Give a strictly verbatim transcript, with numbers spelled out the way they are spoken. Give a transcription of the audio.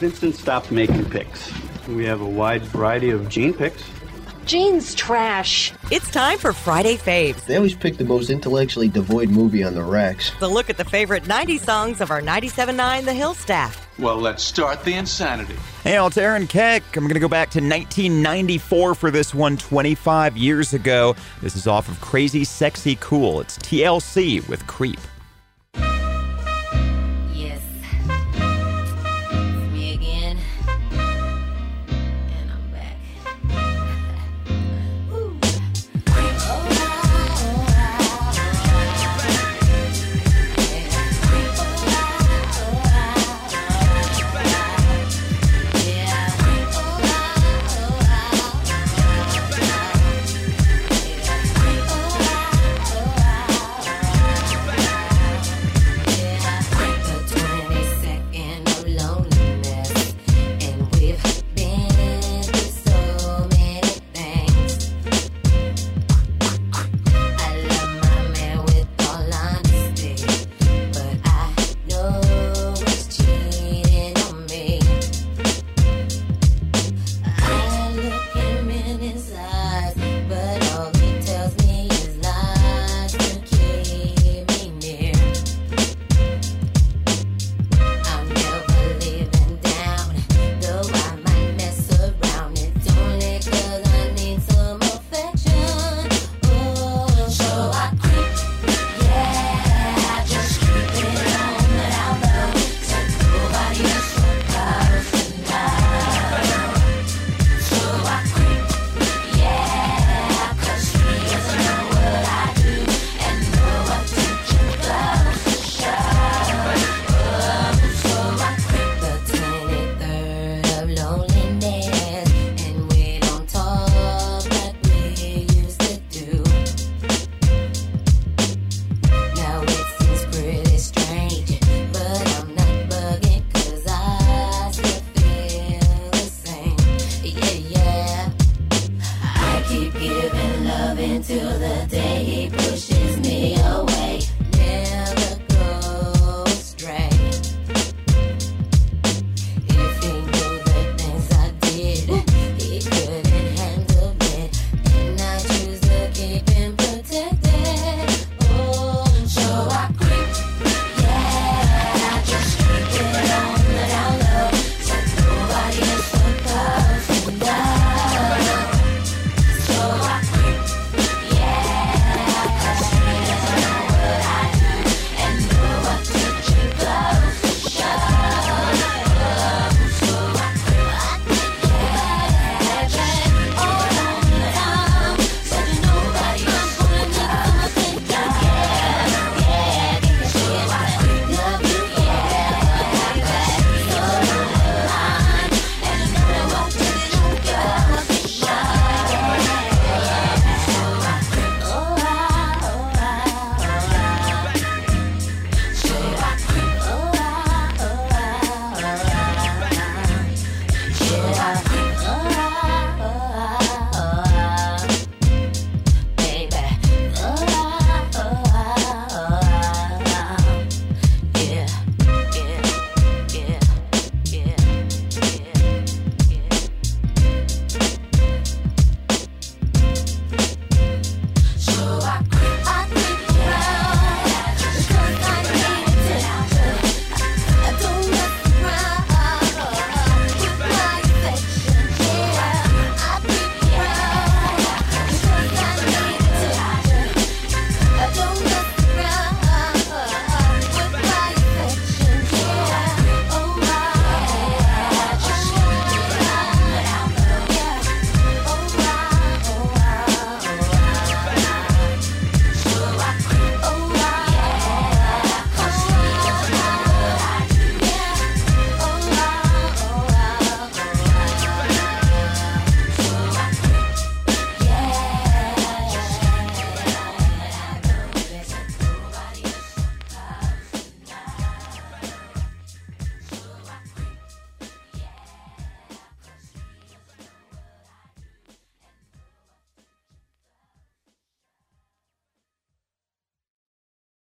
Vincent stopped making picks. We have a wide variety of Gene picks. Gene's trash. It's time for Friday Faves. They always pick the most intellectually devoid movie on the racks. The look at the favorite nineties songs of our ninety-seven point nine The Hill staff. Well, let's start the insanity. Hey, it's Aaron Keck. I'm going to go back to nineteen ninety-four for this one, twenty-five years ago. This is off of Crazy Sexy Cool. It's T L C with Creep.